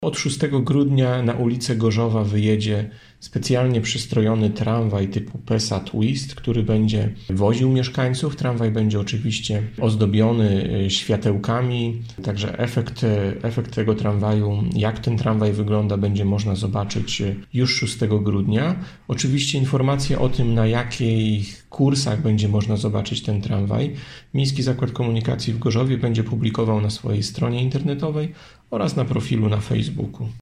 Od 6 grudnia na ulicę Gorzowa wyjedzie specjalnie przystrojony tramwaj typu PESA Twist, który będzie woził mieszkańców. Tramwaj będzie oczywiście ozdobiony światełkami, także efekt tego tramwaju, jak ten tramwaj wygląda, będzie można zobaczyć już 6 grudnia. Oczywiście informacje o tym, na jakich kursach będzie można zobaczyć ten tramwaj, Miejski Zakład Komunikacji w Gorzowie będzie publikował na swojej stronie internetowej oraz na profilu na Facebooku.